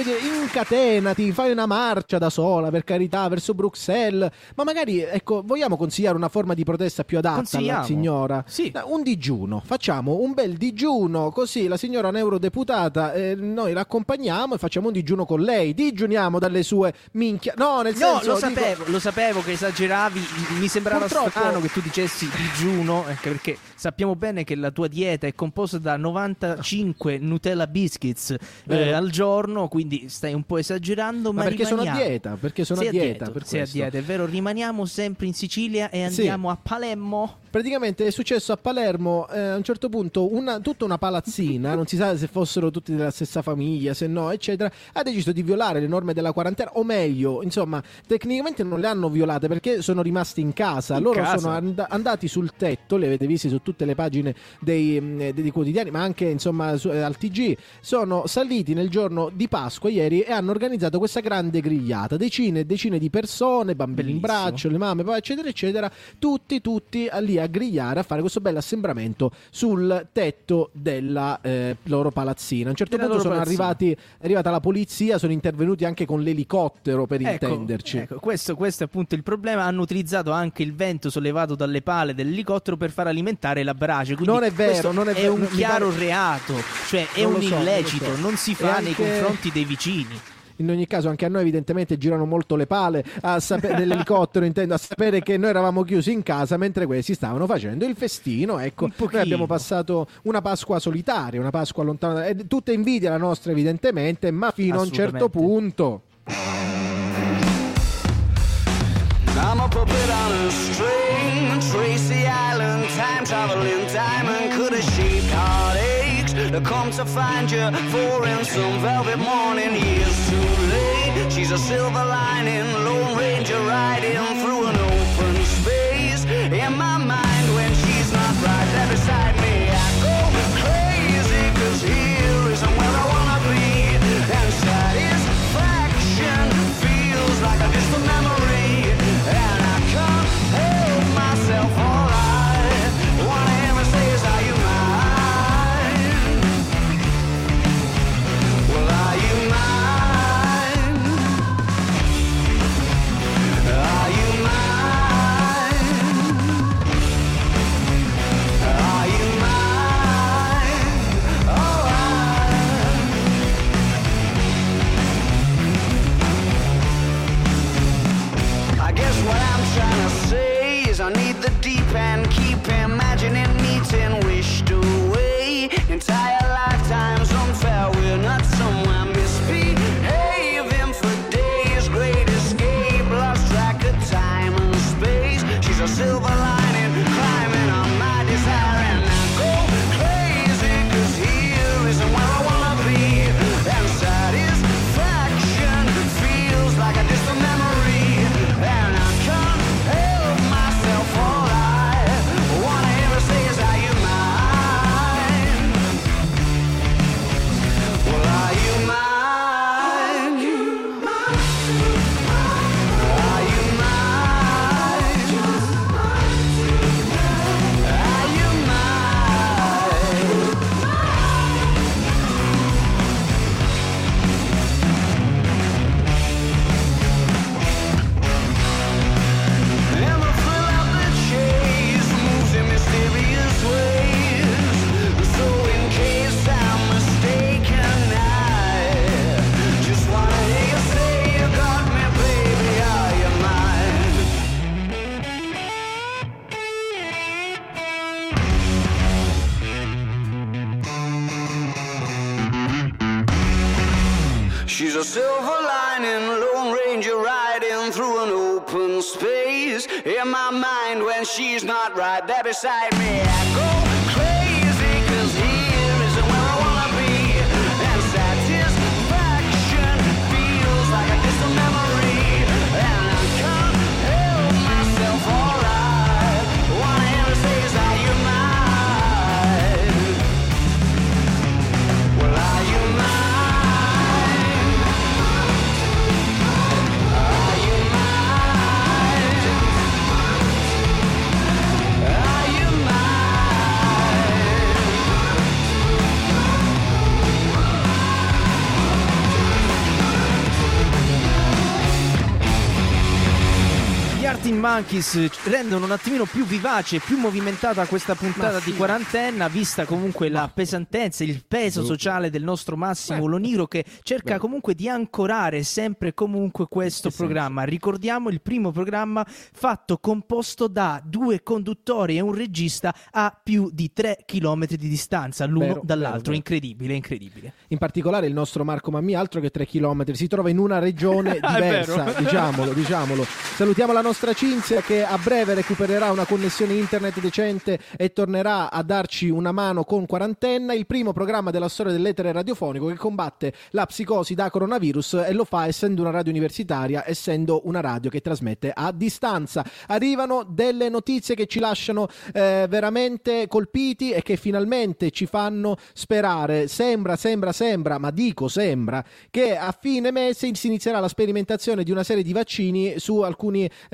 incatenati, fai una marcia da sola, per carità, verso Bruxelles, ma magari, ecco, vogliamo consigliare una forma di protesta più adatta alla signora? Sì. Un digiuno, facciamo un bel digiuno, così la signora è un'eurodeputata, noi l'accompagniamo e facciamo un digiuno con lei, digiuniamo dalle sue minchia. No, nel senso, lo sapevo che esageravi, mi sembrava strano che tu dicessi digiuno, perché sappiamo bene che la tua dieta è composta da 95 Nutella biscuits al giorno, quindi stai un po' esagerando, ma perché rimaniamo. sono a dieta, perché sono a dieta, per sei a dieta, è vero, rimaniamo sempre in Sicilia e andiamo a Palermo. Praticamente è successo a Palermo, a un certo punto tutta una palazzina, non si sa se fossero tutti della stessa famiglia, se no, eccetera, ha deciso di violare le norme della quarantena, o meglio, insomma, tecnicamente non le hanno violate perché sono rimasti in casa. Sono andati sul tetto, le avete viste su tutte le pagine dei quotidiani, ma anche insomma al TG, sono saliti nel giorno di Pasqua ieri e hanno organizzato questa grande grigliata, decine e decine di persone, bambini in braccio, le mamme, eccetera eccetera, tutti lì a grigliare, a fare questo bel assembramento sul tetto della loro palazzina. A un certo punto è arrivata la polizia, sono intervenuti anche con l'elicottero, per intenderci. Ecco, questo è appunto il problema. Hanno utilizzato anche il vento sollevato dalle pale dell'elicottero per far alimentare la brace. Quindi non è vero, è un chiaro reato, cioè è un illecito, non si fa nei confronti dei vicini. in ogni caso anche a noi evidentemente girano molto le pale dell'elicottero, intendo, a sapere che noi eravamo chiusi in casa mentre questi stavano facendo il festino. Ecco, noi abbiamo passato una Pasqua solitaria, una Pasqua lontana, tutta invidia la nostra evidentemente, ma fino a un certo punto. I'm a puppet on a string, Tracy Island, time traveling diamond, could have shaped heartaches to come to find you for in some velvet morning. Years too late, she's a silver lining, Lone Ranger riding through an open space. In my mind when she's not right there beside me, I go crazy, cause here isn't where I wanna be, and satisfaction feels like a distant memory. And I can't help myself, all I wanna ever say is, are you mine? Well, are you mine? Are you mine? Are you mine? Oh, I guess what I'm trying to say is I need the deep end, keep imagining meeting wished away. Entire lifetimes unfair, we're not somewhere misbehaving for days. Great escape, lost track of time and space. She's a silver lining, climbing on my desire, and I go crazy, cause here isn't where I wanna be, and satisfaction feels like a distant memory. And I can't help myself, all I wanna ever say is, are you mine? Well, are you mine? Are you mine? Are you mine? And the thrill of the chase moves in mysterious ways. So in case I'm mistaken, I just wanna hear you say you got me, baby, are you mine? She's a silver lining, Lone Ranger riding through an open space. In my mind when she's not right there beside me, I go crazy, cause here isn't where I wanna be, and satisfaction feels like a distant memory. And I can't help myself, all I wanna ever say is, are you mine? Well, are you mine? Are you mine? Are you Gli Arctic Monkeys rendono un attimino più vivace, più movimentata questa puntata di quarantenna, vista comunque la pesantezza, il peso sociale del nostro Massimo Loniro, che cerca comunque di ancorare sempre e comunque questo programma. Ricordiamo il primo programma fatto, composto da 2 conduttori e un regista a più di 3 chilometri di distanza l'uno dall'altro. Incredibile, incredibile. In particolare il nostro Marco Mammì, altro che 3 chilometri, si trova in una regione diversa, diciamolo. Salutiamo la nostra Cinzia, che a breve recupererà una connessione internet decente e tornerà a darci una mano con Quarantenna, il primo programma della storia dell'etere radiofonico che combatte la psicosi da coronavirus, e lo fa essendo una radio universitaria, essendo una radio che trasmette a distanza. Arrivano delle notizie che ci lasciano veramente colpiti e che finalmente ci fanno sperare. Sembra, ma dico sembra, che a fine mese si inizierà la sperimentazione di una serie di vaccini su alcuni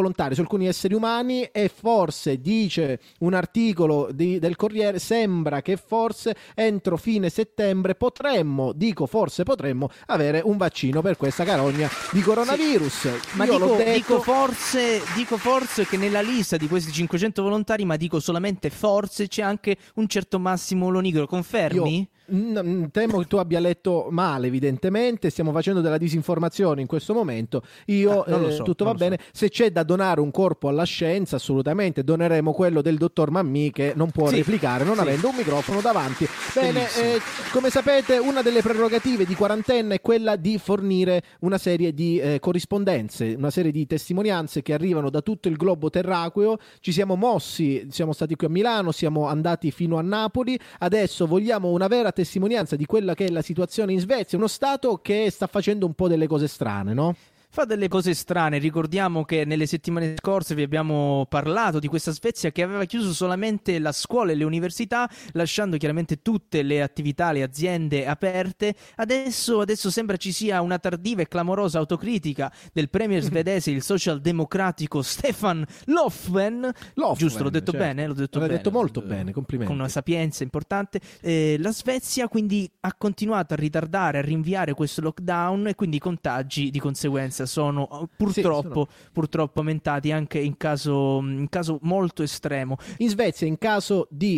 volontari, su alcuni esseri umani, e forse, dice un articolo del Corriere, sembra che forse entro fine settembre potremmo avere un vaccino per questa carogna di coronavirus. Ma Io l'ho detto. dico forse che nella lista di questi 500 volontari, ma dico solamente forse, c'è anche un certo Massimo Lonigro, confermi? Temo che tu abbia letto male, evidentemente. Stiamo facendo della disinformazione in questo momento. Non lo so, tutto va bene. Se c'è da donare un corpo alla scienza, assolutamente doneremo quello del dottor Mammì, che non può replicare non avendo un microfono davanti. Bene, come sapete, una delle prerogative di Quarantenna è quella di fornire una serie di corrispondenze, una serie di testimonianze che arrivano da tutto il globo terracqueo. Ci siamo mossi, siamo stati qui a Milano, siamo andati fino a Napoli, adesso vogliamo una vera testimonianza di quella che è la situazione in Svezia, uno stato che sta facendo un po' delle cose strane, no? Fa delle cose strane. Ricordiamo che nelle settimane scorse vi abbiamo parlato di questa Svezia che aveva chiuso solamente la scuola e le università, lasciando chiaramente tutte le attività, le aziende aperte. Adesso sembra ci sia una tardiva e clamorosa autocritica del premier svedese, il socialdemocratico Stefan Löfven. Giusto, l'ho detto bene? L'ho detto molto bene, complimenti. Con una sapienza importante. La Svezia quindi ha continuato a ritardare, a rinviare questo lockdown, e quindi i contagi di conseguenza sono purtroppo aumentati anche in caso molto estremo. In Svezia, in caso di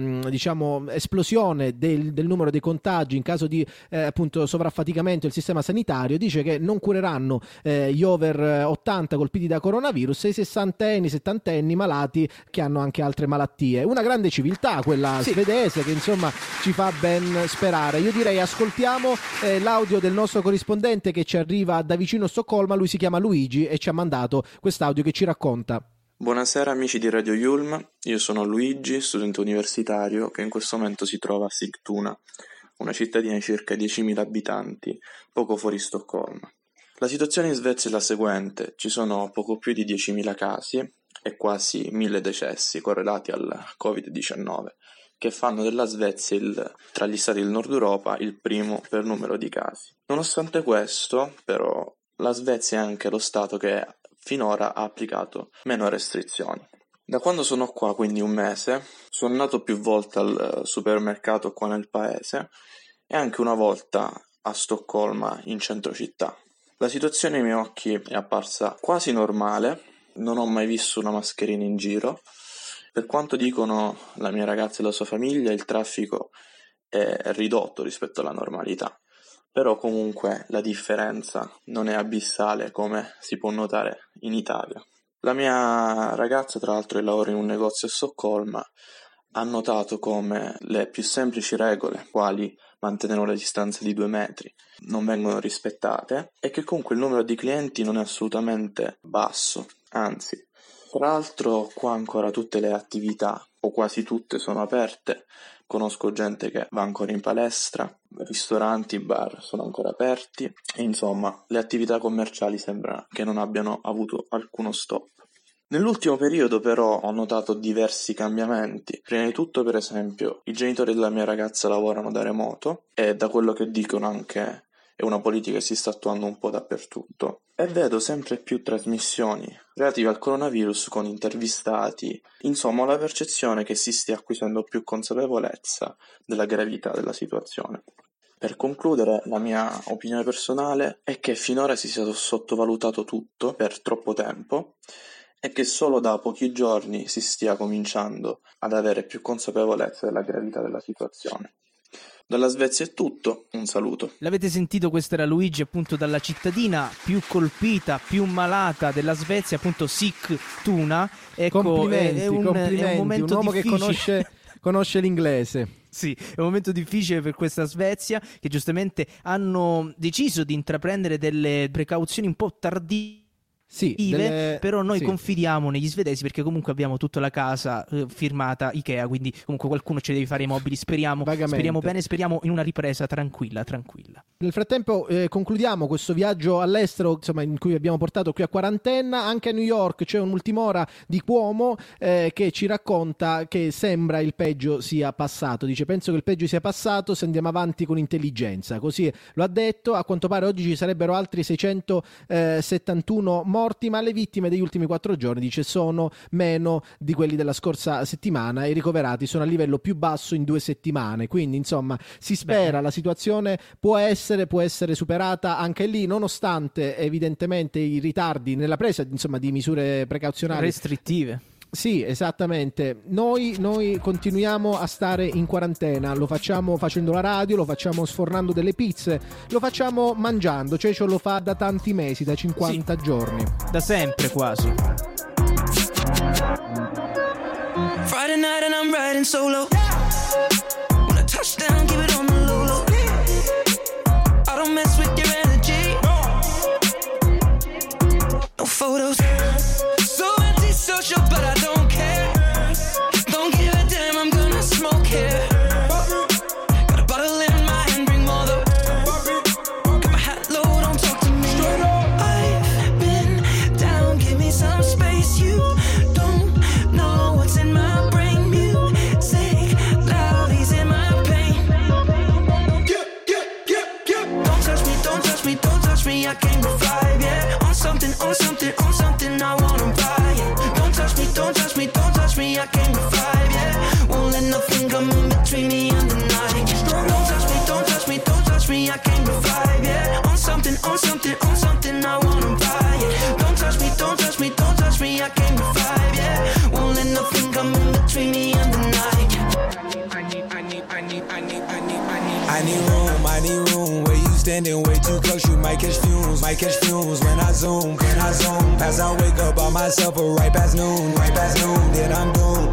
esplosione del numero dei contagi, in caso di appunto sovraffaticamento del sistema sanitario, dice che non cureranno gli over 80 colpiti da coronavirus e i 60enni, 70enni malati che hanno anche altre malattie. Una grande civiltà quella svedese, che insomma ci fa ben sperare. Io direi ascoltiamo l'audio del nostro corrispondente che ci arriva da vicino Stoccolma. Lui si chiama Luigi e ci ha mandato quest'audio che ci racconta. Buonasera amici di Radio Yulm, io sono Luigi, studente universitario che in questo momento si trova a Sigtuna, una cittadina di circa 10.000 abitanti, poco fuori Stoccolma. La situazione in Svezia è la seguente: ci sono poco più di 10.000 casi e quasi 1.000 decessi correlati al Covid-19, che fanno della Svezia, tra gli stati del Nord Europa, il primo per numero di casi. Nonostante questo, però, la Svezia è anche lo stato che finora ha applicato meno restrizioni. Da quando sono qua, quindi un mese, sono andato più volte al supermercato qua nel paese e anche una volta a Stoccolma in centro città. La situazione ai miei occhi è apparsa quasi normale, non ho mai visto una mascherina in giro. Per quanto dicono la mia ragazza e la sua famiglia, il traffico è ridotto rispetto alla normalità. Però comunque la differenza non è abissale come si può notare in Italia. La mia ragazza, tra l'altro, lavora in un negozio a Stoccolma, ha notato come le più semplici regole, quali mantenere la distanza di 2 metri, non vengono rispettate e che comunque il numero di clienti non è assolutamente basso, anzi. Tra l'altro qua ancora tutte le attività, o quasi tutte, sono aperte. Conosco gente che va ancora in palestra, ristoranti, bar sono ancora aperti e insomma le attività commerciali sembra che non abbiano avuto alcuno stop. Nell'ultimo periodo però ho notato diversi cambiamenti. Prima di tutto, per esempio, i genitori della mia ragazza lavorano da remoto e da quello che dicono anche è una politica che si sta attuando un po' dappertutto. E vedo sempre più trasmissioni relative al coronavirus con intervistati. Insomma, ho la percezione che si stia acquisendo più consapevolezza della gravità della situazione. Per concludere, la mia opinione personale è che finora si sia sottovalutato tutto per troppo tempo e che solo da pochi giorni si stia cominciando ad avere più consapevolezza della gravità della situazione. Dalla Svezia è tutto, un saluto. L'avete sentito, questo era Luigi, appunto dalla cittadina più colpita, più malata della Svezia, appunto Sigtuna. Ecco, complimenti, è un momento un uomo difficile. che conosce l'inglese. Sì, è un momento difficile per questa Svezia, che giustamente hanno deciso di intraprendere delle precauzioni un po' tardive. Sì, però noi confidiamo negli svedesi, perché comunque abbiamo tutta la casa firmata Ikea, quindi comunque qualcuno ci deve fare i mobili, speriamo bene, speriamo in una ripresa tranquilla. Nel frattempo concludiamo questo viaggio all'estero, insomma, in cui vi abbiamo portato qui a Quarantenna. Anche a New York c'è un'ultima ora di Cuomo che ci racconta che sembra il peggio sia passato. Dice: penso che il peggio sia passato se andiamo avanti con intelligenza. Così lo ha detto. A quanto pare oggi ci sarebbero altri 671 morti, ma le vittime degli ultimi 4 giorni, dice, sono meno di quelli della scorsa settimana e i ricoverati sono a livello più basso in 2 settimane. Quindi insomma si spera, la situazione può essere superata anche lì, nonostante evidentemente i ritardi nella presa, insomma, di misure precauzionali restrittive. Sì, esattamente. Noi continuiamo a stare in quarantena, lo facciamo facendo la radio, lo facciamo sfornando delle pizze, lo facciamo mangiando, Ceccio lo fa da tanti mesi, da 50 giorni. Da sempre quasi. Friday night and I'm riding solo. When I touch down, keep it on the low low. I don't mess with your energy. No photos. So antisocial, but I don't care. Don't give a damn, I'm gonna smoke here. Got a bottle in my hand, bring more though. Got my hat low, don't talk to me. I've been down, give me some space. You don't know what's in my brain. Music loud, ease in my pain. Don't touch me, don't touch me, don't touch me. I came to vibe, yeah. On something, on something, on something I wanna buy, yeah. Don't touch me, don't touch me, don't touch me. I came to vibe, yeah. Won't let nothing come in between me and the night. Don't touch me, don't touch me, don't touch me. I came to vibe, yeah. On something, on something, on something I wanna buy, yeah. Don't touch me, don't touch me, don't touch me. I came to vibe, yeah. Won't let nothing come in between me and the night. I need room. Where you standing way too close, you might catch fumes when I zoom. Pass out, wake up by myself, or right past noon, then I'm doomed.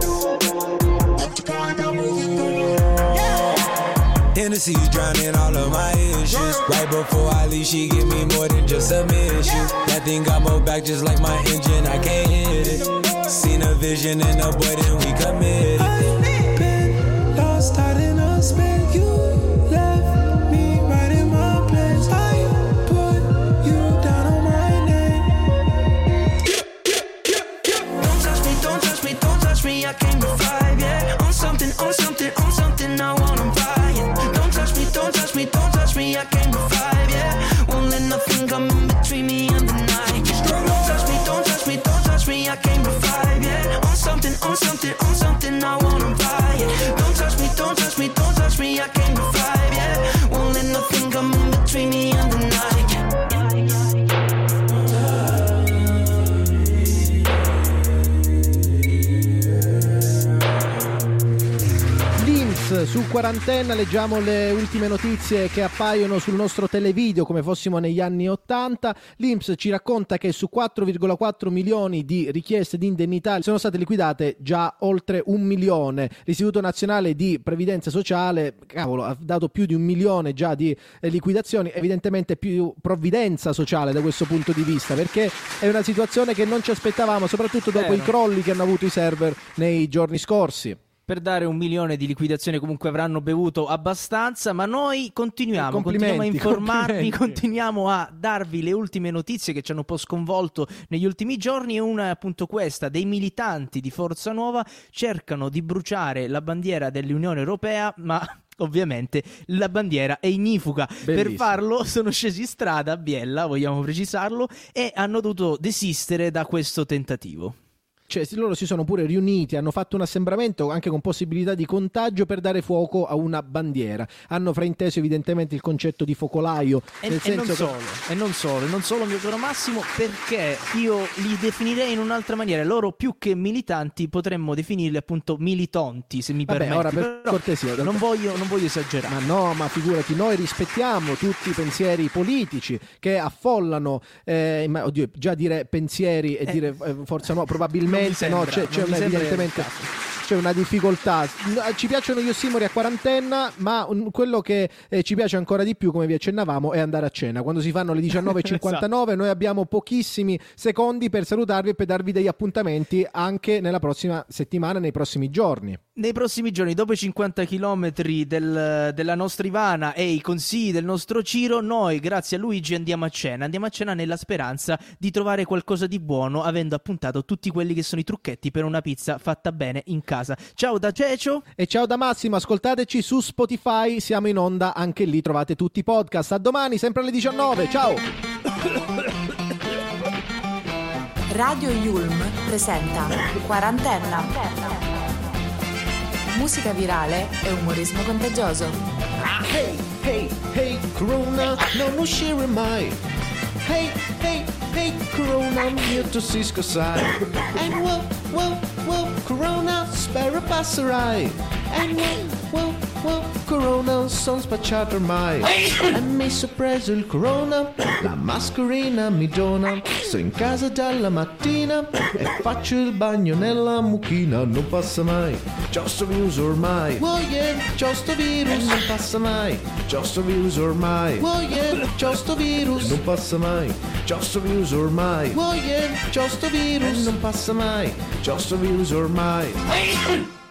Hennessy's drowning all of my issues. Right before I leave, she give me more than just submission. That thing got more back just like my engine, I can't hit it. Seen a vision in a boy, then we committed. I've been lost out in a spin. You left me right in my place. I put you down on my name. Don't touch me, don't touch me, don't touch me. I came to vibe, yeah. On something, on something, on something I wanna buy, yeah. Don't touch me, don't touch me, don't touch me. I came to vibe, yeah. Won't let nothing come in between me and the night. Don't touch me, don't touch me, don't touch me. I came to vibe, yeah. On something, on something, on something I wanna buy, yeah. Don't touch me, don't touch me, don't touch me. I came to vibe, yeah. Won't let nothing come in between me and the night. Su Quarantenna leggiamo le ultime notizie che appaiono sul nostro televideo come fossimo negli anni 80. L'INPS ci racconta che su 4,4 milioni di richieste di indennità sono state liquidate già oltre 1 milione. L'Istituto Nazionale di Previdenza Sociale, ha dato più di 1 milione già di liquidazioni. Evidentemente più provvidenza sociale da questo punto di vista, perché è una situazione che non ci aspettavamo, soprattutto dopo i crolli che hanno avuto i server nei giorni scorsi. Per dare 1 milione di liquidazioni comunque avranno bevuto abbastanza, ma noi continuiamo a informarvi, continuiamo a darvi le ultime notizie che ci hanno un po' sconvolto negli ultimi giorni, e una appunto questa: dei militanti di Forza Nuova cercano di bruciare la bandiera dell'Unione Europea, ma ovviamente la bandiera è ignifuga. Bellissimo. Per farlo sono scesi in strada a Biella, vogliamo precisarlo, e hanno dovuto desistere da questo tentativo. Cioè, loro si sono pure riuniti, hanno fatto un assembramento anche con possibilità di contagio per dare fuoco a una bandiera. Hanno frainteso evidentemente il concetto di focolaio. E non solo, mio caro Massimo, perché io li definirei in un'altra maniera. Loro, più che militanti, potremmo definirli appunto militonti, se mi permetti. Ora, per cortesia, non voglio esagerare. Ma no, ma figurati, noi rispettiamo tutti i pensieri politici che affollano, già dire pensieri e dire Forza Nuova probabilmente evidentemente c'è una difficoltà. Ci piacciono gli ossimori a Quarantenna, ma quello che ci piace ancora di più, come vi accennavamo, è andare a cena. Quando si fanno le 19:59 esatto. Noi abbiamo pochissimi secondi per salutarvi e per darvi degli appuntamenti anche nella prossima settimana, nei prossimi giorni. Nei prossimi giorni, dopo i 50 km della nostra Ivana e i consigli del nostro Ciro, noi, grazie a Luigi, andiamo a cena nella speranza di trovare qualcosa di buono, avendo appuntato tutti quelli che sono i trucchetti per una pizza fatta bene in casa. Ciao da Cecio e ciao da Massimo, ascoltateci su Spotify, siamo in onda, anche lì trovate tutti i podcast. A domani, sempre alle 19, ciao! Radio Yulm presenta Quarantenna. Musica virale e umorismo contagioso. Hey, hey, hey, Corona, non uscire mai. Hey, hey, hey, Corona, io tossisco sai. And wow, Corona, spero passerai. And wow, Corona, son spacciato ormai. E mi so preso il Corona, la mascherina mi dona. Sto in casa dalla mattina e faccio il bagno nella mucchina, non passa mai. Già sto virus ormai. Oh yeah, già sto virus, non passa mai. Già sto virus ormai. Oh yeah, già sto virus, non passa mai. Già sto virus ormai. Oh yeah, già sto virus, non passa mai. Già sto virus ormai.